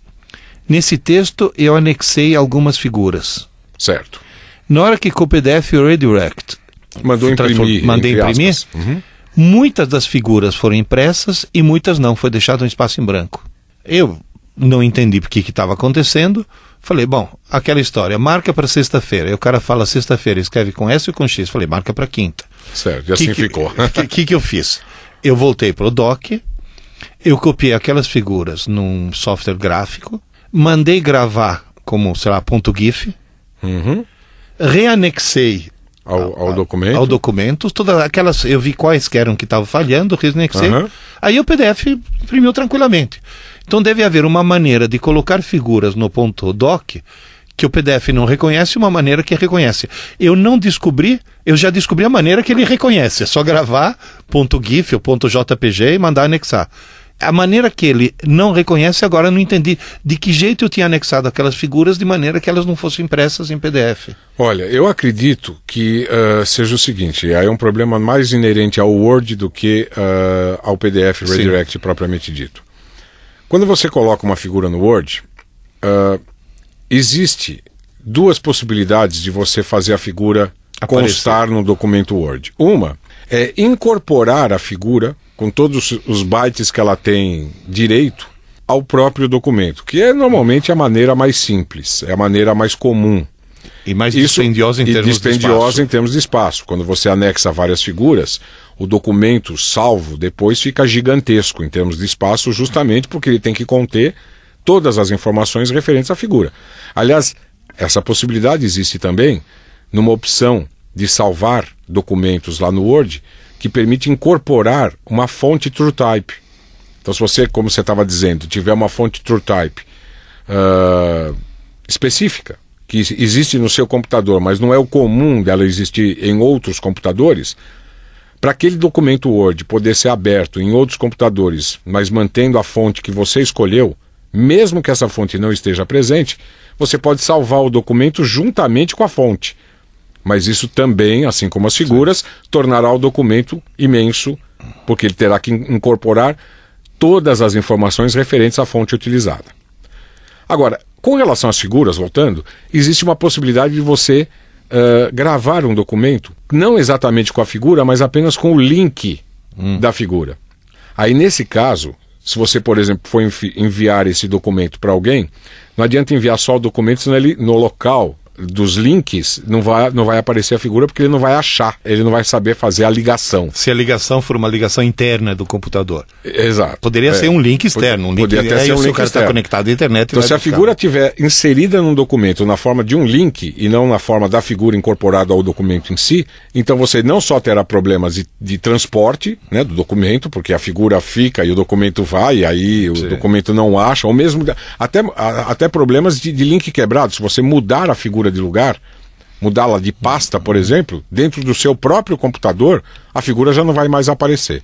Nesse texto eu anexei algumas figuras. Certo. Na hora que com o PDF Redirect mandei imprimir, muitas das figuras foram impressas e muitas não, foi deixado um espaço em branco. Eu não entendi o que estava acontecendo. Falei, bom, aquela história, marca para sexta-feira. Aí o cara fala sexta-feira, escreve com S ou com X. Falei, marca para quinta. Certo, e assim ficou. O que eu fiz? Eu voltei para o doc, eu copiei aquelas figuras num software gráfico, mandei gravar como, sei lá, .gif, reanexei ao documento. Ao documento, todas aquelas, eu vi quais que eram que estavam falhando, reanexei. Aí o PDF imprimiu tranquilamente. Então deve haver uma maneira de colocar figuras no .doc que o PDF não reconhece e uma maneira que reconhece. Eu já descobri a maneira que ele reconhece. É só gravar .gif ou .jpg e mandar anexar. A maneira que ele não reconhece, agora eu não entendi de que jeito eu tinha anexado aquelas figuras de maneira que elas não fossem impressas em PDF. Olha, eu acredito que seja o seguinte, aí é um problema mais inerente ao Word do que ao PDF Redirect propriamente dito. Quando você coloca uma figura no Word, existe duas possibilidades de você fazer a figura constar no documento Word. Uma é incorporar a figura com todos os bytes que ela tem direito ao próprio documento, que é normalmente a maneira mais simples, é a maneira mais comum. E mais dispendiosa em termos de espaço. Quando você anexa várias figuras, o documento salvo depois fica gigantesco em termos de espaço, justamente porque ele tem que conter todas as informações referentes à figura. Aliás, essa possibilidade existe também numa opção de salvar documentos lá no Word, que permite incorporar uma fonte TrueType. Então, se você, como você estava dizendo, tiver uma fonte TrueType específica, que existe no seu computador, mas não é o comum dela existir em outros computadores, para aquele documento Word poder ser aberto em outros computadores, mas mantendo a fonte que você escolheu, mesmo que essa fonte não esteja presente, você pode salvar o documento juntamente com a fonte. Mas isso também, assim como as figuras, tornará o documento imenso, porque ele terá que incorporar todas as informações referentes à fonte utilizada. Agora, com relação às figuras, voltando, existe uma possibilidade de você gravar um documento, não exatamente com a figura, mas apenas com o link da figura. Aí, nesse caso, se você, por exemplo, for enviar esse documento para alguém, não adianta enviar só o documento, senão ele, no local dos links, não vai aparecer a figura, porque ele não vai achar, ele não vai saber fazer a ligação. Se a ligação for uma ligação interna do computador. Exato. Poderia ser um link externo. Poderia até ser um link o cara está conectado à internet. Então, se a figura estiver inserida num documento na forma de um link e não na forma da figura incorporada ao documento em si, então você não só terá problemas de transporte, né, do documento, porque a figura fica e o documento vai, e aí o documento não acha, ou mesmo até problemas de link quebrado. Se você mudar a figura de lugar, mudá-la de pasta, por exemplo, dentro do seu próprio computador, a figura já não vai mais aparecer.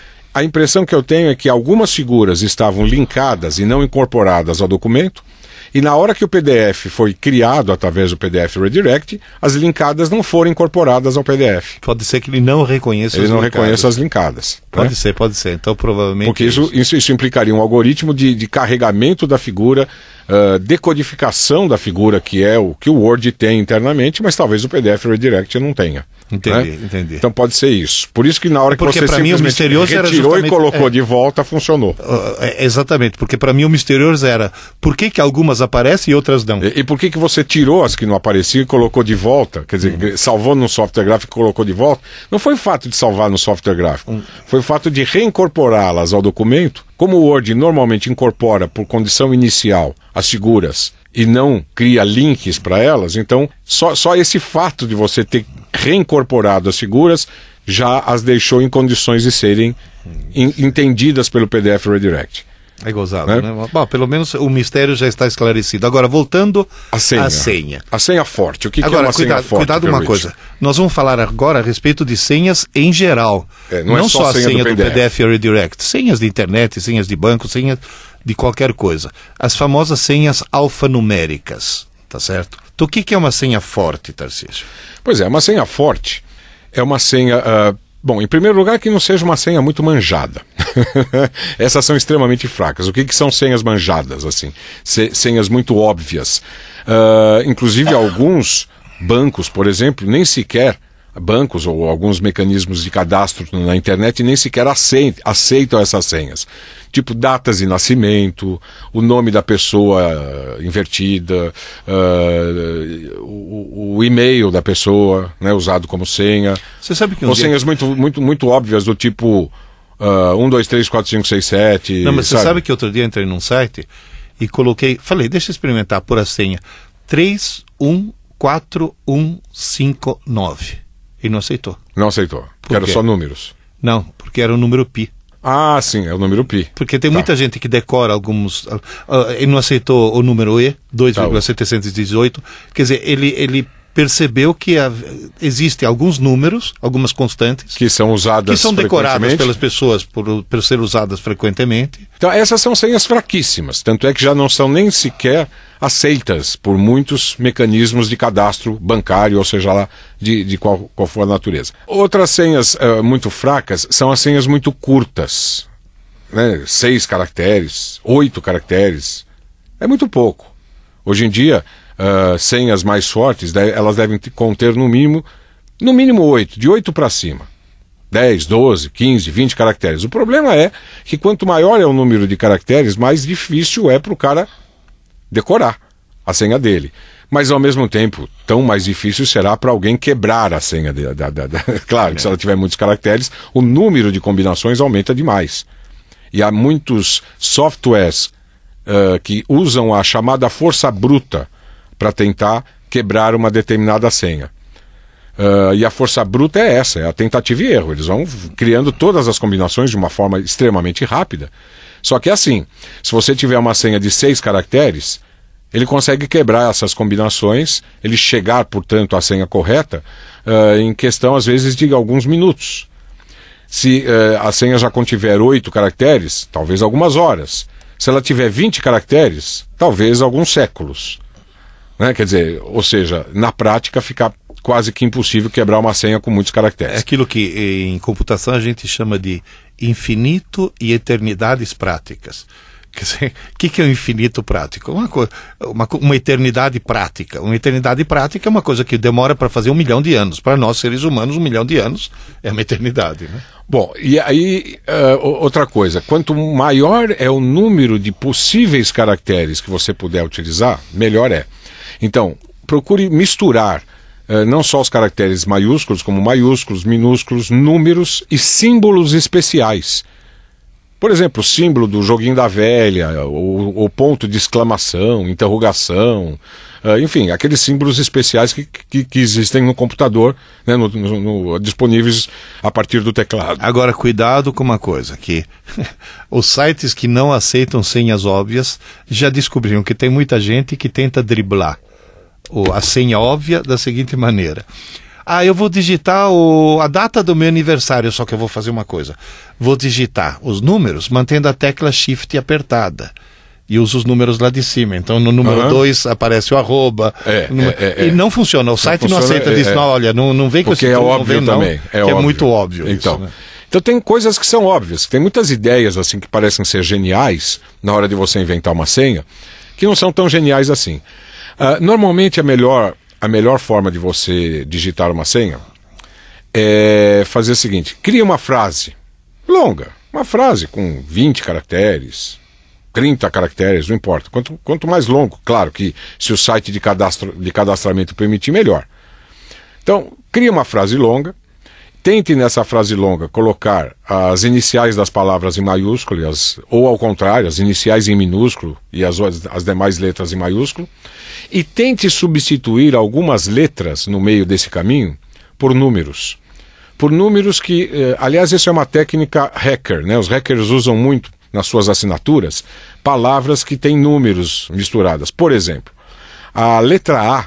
A impressão que eu tenho é que algumas figuras estavam linkadas e não incorporadas ao documento, e na hora que o PDF foi criado através do PDF Redirect, as linkadas não foram incorporadas ao PDF. Pode ser que ele não reconheça as linkadas. Ele não reconheça as linkadas. Pode ser. Então, provavelmente... Porque isso implicaria um algoritmo de carregamento da figura, decodificação da figura, que é o que o Word tem internamente, mas talvez o PDF Redirect não tenha. Entendi. Então pode ser isso. Por isso que na hora que você simplesmente retirou e colocou de volta, funcionou. Exatamente, porque para mim o misterioso era por que algumas aparecem e outras não. E por que você tirou as que não apareciam e colocou de volta? Quer dizer, salvou no software gráfico e colocou de volta? Não foi o fato de salvar no software gráfico, foi o fato de reincorporá-las ao documento. Como o Word normalmente incorpora por condição inicial as figuras e não cria links para elas, então só esse fato de você ter reincorporado as figuras já as deixou em condições de serem entendidas pelo PDF Redirect. É gozado, né? Bom, pelo menos o mistério já está esclarecido. Agora, voltando à senha. A senha forte. O que é uma senha forte? Cuidado uma coisa. Nós vamos falar agora a respeito de senhas em geral. Não é só a senha do PDF Redirect. Senhas de internet, senhas de banco, senhas de qualquer coisa. As famosas senhas alfanuméricas, tá certo? Então, o que é uma senha forte, Tarcísio? Pois é, uma senha forte é uma senha... Bom, em primeiro lugar, que não seja uma senha muito manjada. Essas são extremamente fracas. O que são senhas manjadas, assim? Senhas muito óbvias. Inclusive, alguns bancos, por exemplo, nem sequer... bancos ou alguns mecanismos de cadastro na internet nem sequer aceitam essas senhas. Tipo datas de nascimento, o nome da pessoa invertida, o e-mail da pessoa, né, usado como senha. Você sabe que ou senhas muito óbvias do tipo 1, 2, 3, 4, 5, 6, 7. Não, mas você sabe que outro dia entrei num site e falei, deixa eu experimentar por a senha 314159. E não aceitou. Não aceitou, porque eram só números. Não, porque era o número pi. Ah, sim, é o número pi. Porque tem muita gente que decora alguns... ele não aceitou o número E, 2,718. Quer dizer, ele percebeu que existem alguns números, algumas constantes... que são usadas que são decoradas pelas pessoas por ser usadas frequentemente. Então, essas são senhas fraquíssimas. Tanto é que já não são nem sequer aceitas por muitos mecanismos de cadastro bancário, ou seja lá, de qual for a natureza. Outras senhas muito fracas são as senhas muito curtas, né? 6 caracteres, 8 caracteres. É muito pouco. Hoje em dia, senhas mais fortes, elas devem conter no mínimo 8, de 8 para cima. 10, 12, 15, 20 caracteres. O problema é que quanto maior é o número de caracteres, mais difícil é para o cara decorar a senha dele. Mas, ao mesmo tempo, tão mais difícil será para alguém quebrar a senha dele. Claro que se ela tiver muitos caracteres, o número de combinações aumenta demais. E há muitos softwares que usam a chamada força bruta para tentar quebrar uma determinada senha. E a força bruta é essa, é a tentativa e erro. Eles vão criando todas as combinações de uma forma extremamente rápida. Só que é assim, se você tiver uma senha de 6 caracteres, ele consegue quebrar essas combinações, ele chegar, portanto, à senha correta em questão, às vezes, de alguns minutos. Se a senha já contiver 8 caracteres, talvez algumas horas. Se ela tiver 20 caracteres, talvez alguns séculos. Né? Quer dizer, ou seja, na prática fica quase que impossível quebrar uma senha com muitos caracteres. É aquilo que em computação a gente chama de infinito e eternidades práticas. Quer dizer, o que é o infinito prático? Uma eternidade prática. Uma eternidade prática é uma coisa que demora para fazer 1 milhão de anos. Para nós, seres humanos, 1 milhão de anos é uma eternidade, né? Bom, e aí, outra coisa, quanto maior é o número de possíveis caracteres que você puder utilizar, melhor é. Então, procure misturar não só os caracteres maiúsculos, como maiúsculos, minúsculos, números e símbolos especiais. Por exemplo, o símbolo do joguinho da velha, o ponto de exclamação, interrogação, enfim, aqueles símbolos especiais que existem no computador, né, disponíveis a partir do teclado. Agora, cuidado com uma coisa, que os sites que não aceitam senhas óbvias já descobriram que tem muita gente que tenta driblar a senha óbvia da seguinte maneira. Eu vou digitar a data do meu aniversário, só que eu vou fazer uma coisa. Vou digitar os números mantendo a tecla Shift apertada. E uso os números lá de cima. Então, no número 2 aparece o arroba. E não funciona. O site não aceita disso. Não, olha, não vem com esse é óbvio também. É muito óbvio então, isso, né? Então, tem coisas que são óbvias. Tem muitas ideias assim que parecem ser geniais na hora de você inventar uma senha, que não são tão geniais assim. Normalmente, a melhor forma de você digitar uma senha é fazer o seguinte: cria uma frase longa, uma frase com 20 caracteres, 30 caracteres, não importa. Quanto mais longo, claro que se o site de cadastramento permitir, melhor. Então, cria uma frase longa, tente nessa frase longa colocar as iniciais das palavras em maiúsculo, ou ao contrário, as iniciais em minúsculo e as demais letras em maiúsculo, e tente substituir algumas letras no meio desse caminho por números. Por números que, aliás, isso é uma técnica hacker, né? Os hackers usam muito nas suas assinaturas palavras que têm números misturadas. Por exemplo, a letra A,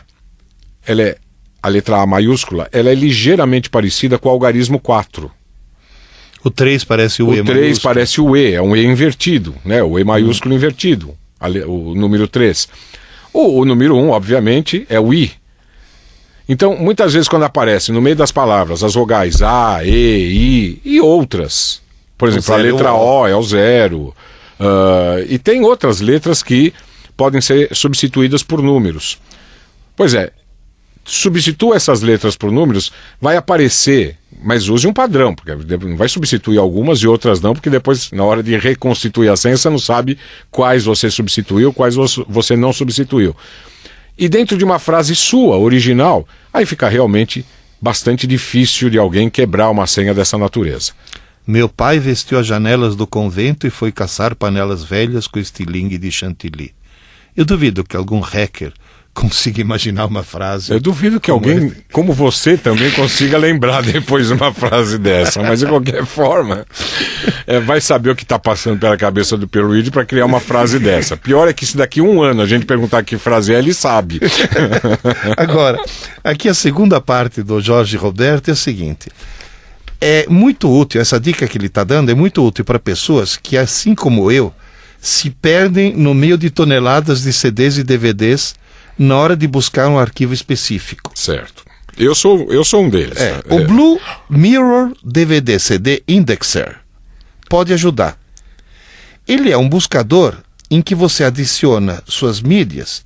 a letra A maiúscula, ela é ligeiramente parecida com o algarismo 4. O 3 parece o E maiúsculo. O 3 parece o E, é um E invertido, né? O E maiúsculo invertido, o número 3. O número 1, obviamente, é o I. Então, muitas vezes quando aparece no meio das palavras as vogais A, E, I e outras, por exemplo, a letra O é o 0, e tem outras letras que podem ser substituídas por números. Pois é, substitua essas letras por números, vai aparecer, mas use um padrão, porque não vai substituir algumas e outras não, porque depois, na hora de reconstituir a senha, você não sabe quais você substituiu, quais você não substituiu. E dentro de uma frase sua, original, aí fica realmente bastante difícil de alguém quebrar uma senha dessa natureza. Meu pai vestiu as janelas do convento e foi caçar panelas velhas com estilingue de chantilly. Eu duvido que algum hacker consiga imaginar uma frase. Eu duvido que alguém como você também consiga lembrar depois de uma frase dessa, mas de qualquer forma vai saber o que está passando pela cabeça do Pierluigi para criar uma frase dessa. Pior é que se daqui 1 ano a gente perguntar que frase é, ele sabe. Agora, aqui a segunda parte do Jorge Roberto é a seguinte: é muito útil, essa dica que ele está dando é muito útil para pessoas que, assim como eu, se perdem no meio de toneladas de CDs e DVDs na hora de buscar um arquivo específico. Certo. Eu sou um deles. O Blue Mirror DVD CD Indexer pode ajudar. Ele é um buscador em que você adiciona suas mídias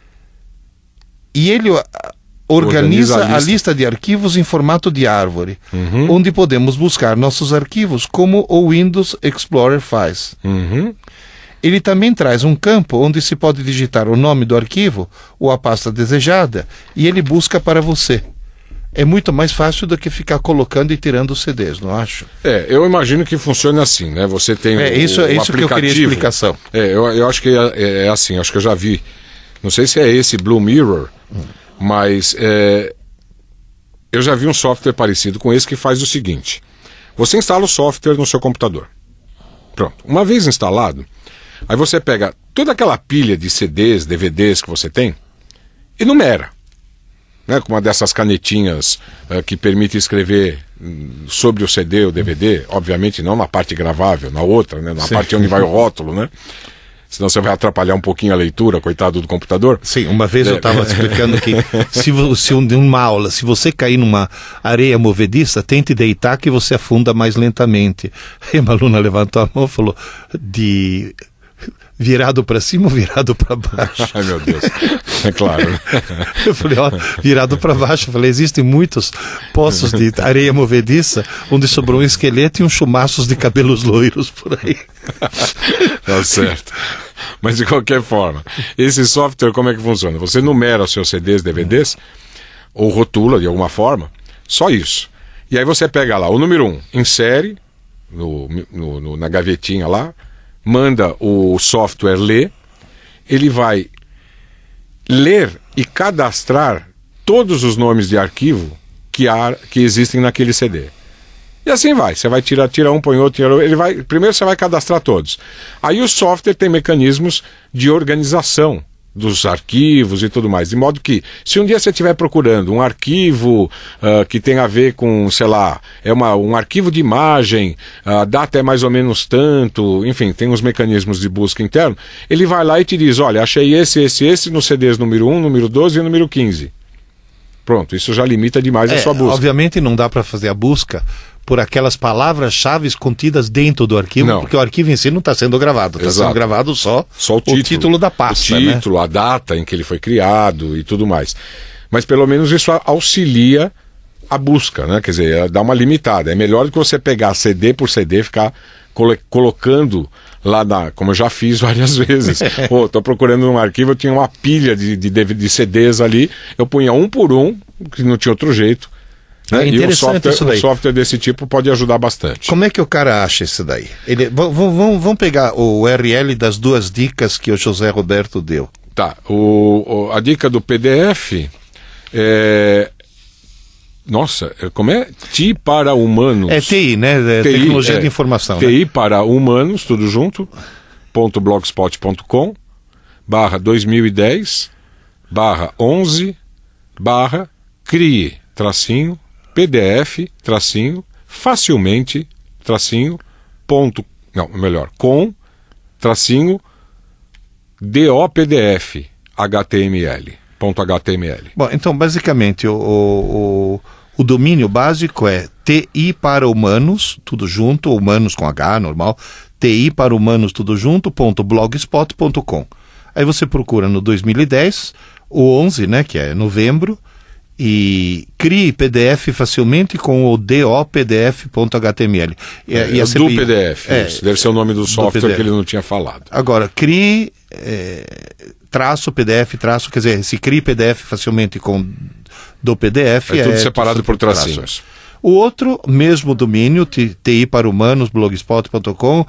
e ele organiza a lista de arquivos em formato de árvore, onde podemos buscar nossos arquivos como o Windows Explorer faz. Ele também traz um campo onde se pode digitar o nome do arquivo ou a pasta desejada e ele busca para você. É muito mais fácil do que ficar colocando e tirando os CDs, não acho? Eu imagino que funcione assim, né? Você tem isso que eu queria explicação. Eu acho que é assim, acho que eu já vi. Não sei se é esse Blue Mirror, mas eu já vi um software parecido com esse que faz o seguinte: você instala o software no seu computador. Pronto. Uma vez instalado, Aí você pega toda aquela pilha de CDs, DVDs que você tem e numera, né, com uma dessas canetinhas que permite escrever sobre o CD ou DVD, obviamente não na parte gravável, na outra, né, na parte onde vai o rótulo, né? Senão você vai atrapalhar um pouquinho a leitura, coitado do computador. Sim, uma vez eu estava explicando que numa aula, se você cair numa areia movediça, tente deitar que você afunda mais lentamente. Aí uma aluna levantou a mão e falou, de virado para cima ou virado para baixo? Ai, meu Deus. É claro. Eu falei, ó, virado para baixo. Eu falei, existem muitos poços de areia movediça onde sobrou um esqueleto e uns chumaços de cabelos loiros por aí. Tá certo. Mas de qualquer forma, esse software como é que funciona? Você numera os seus CDs, DVDs, ou rotula de alguma forma, só isso. E aí você pega lá o número 1, insere na gavetinha lá, manda o software ler, ele vai ler e cadastrar todos os nomes de arquivo que existem naquele CD. E assim vai, você vai tira um, põe outro, primeiro você vai cadastrar todos. Aí o software tem mecanismos de organização dos arquivos e tudo mais, de modo que, se um dia você estiver procurando um arquivo que tem a ver com, sei lá, um arquivo de imagem, a data é mais ou menos tanto, enfim, tem uns mecanismos de busca interno, ele vai lá e te diz, olha, achei esse nos CDs número 1, número 12 e número 15. Pronto, isso já limita demais a sua busca. Obviamente não dá para fazer a busca por aquelas palavras-chave contidas dentro do arquivo, não. Porque o arquivo em si não está sendo gravado, está sendo gravado só o título da pasta. O título, né? A data em que ele foi criado e tudo mais. Mas pelo menos isso auxilia a busca, né? Quer dizer, dá uma limitada. É melhor do que você pegar CD por CD, ficar colocando lá como eu já fiz várias vezes. Pô, tô procurando um arquivo, eu tinha uma pilha de CDs ali, eu punha um por um, que não tinha outro jeito. É interessante isso daí. Um software desse tipo pode ajudar bastante. Como é que o cara acha isso daí? Vamos pegar o URL das duas dicas que o José Roberto deu. Tá, a dica do PDF é... Nossa, como é? TI para humanos. É TI, né? Tecnologia de informação. TI, né? Para humanos, tudo junto, .blogspot.com /2010/11/crie PDF facilmente DOPDF HTML. .html. Bom, então basicamente o domínio básico é TI para humanos, tudo junto, humanos com H, normal, TI para humanos, tudo junto, .blogspot.com. Aí você procura no 2010, o 11, né, que é novembro, e crie PDF facilmente com o DOPDF.html. Do PDF, isso. Deve ser o nome do software que ele não tinha falado. Agora, crie traço PDF, quer dizer, se crie PDF facilmente com do PDF. É tudo separado por tracinhos. O outro, mesmo domínio, TI para humanos, blogspot.com,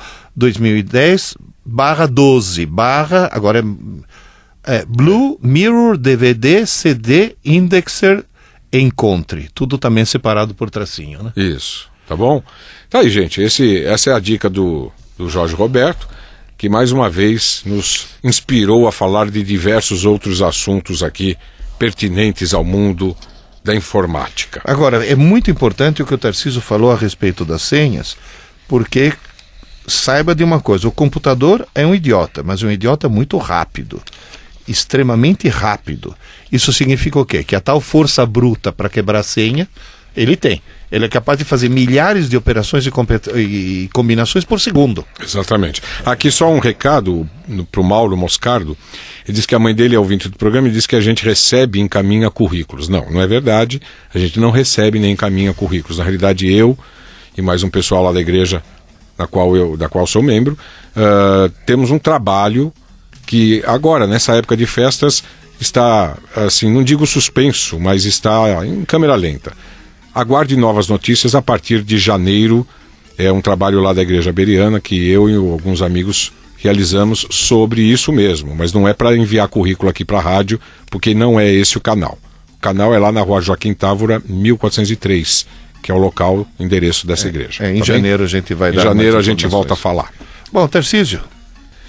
2010/12, agora Blue Mirror DVD CD Indexer Encontre. Tudo também separado por tracinho, né? Isso, tá bom? Tá aí, gente, essa é a dica do Jorge Roberto, que mais uma vez nos inspirou a falar de diversos outros assuntos aqui pertinentes ao mundo da informática. Agora, é muito importante o que o Tarcísio falou a respeito das senhas, porque saiba de uma coisa, o computador é um idiota, mas um idiota muito rápido, extremamente rápido. Isso significa o quê? Que a tal força bruta para quebrar a senha, ele tem. Ele é capaz de fazer milhares de operações e combinações por segundo. Exatamente. Aqui só um recado para o Mauro Moscardo. Ele diz que a mãe dele é ouvinte do programa e diz que a gente recebe e encaminha currículos. Não é verdade. A gente não recebe nem encaminha currículos. Na realidade, eu e mais um pessoal lá da igreja da qual sou membro, temos um trabalho que agora, nessa época de festas, está, assim, não digo suspenso, mas está em câmera lenta. Aguarde novas notícias a partir de janeiro. É um trabalho lá da Igreja Beriana que eu e alguns amigos realizamos sobre isso mesmo, mas não é para enviar currículo aqui para a rádio, porque não é esse o canal. O canal é lá na Rua Joaquim Távora, 1403, que é o local, endereço dessa igreja. Em janeiro a gente vai dar. Em janeiro a gente volta a falar. Bom, Tarcísio,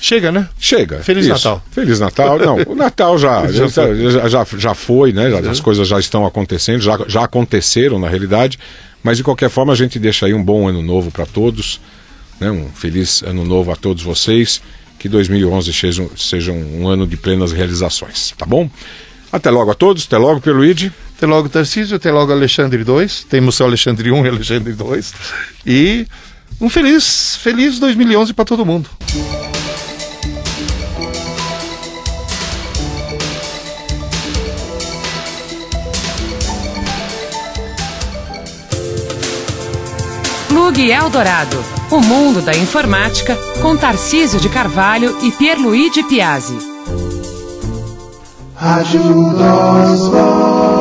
Chega, né? Chega. Feliz Natal. Feliz Natal. Não, o Natal já foi, né? As coisas já estão acontecendo, já aconteceram na realidade, mas de qualquer forma a gente deixa aí um bom ano novo para todos, né? Um feliz ano novo a todos vocês, que 2011 seja um ano de plenas realizações, tá bom? Até logo a todos, até logo, Pierluigi. Até logo, Tarcísio, até logo, Alexandre 2. Temos o Alexandre 1 e Alexandre 2. E um feliz 2011 para todo mundo. Plug Eldorado, o mundo da informática, com Tarcísio de Carvalho e Pierluigi Piazzi. Rádio 2 Vox.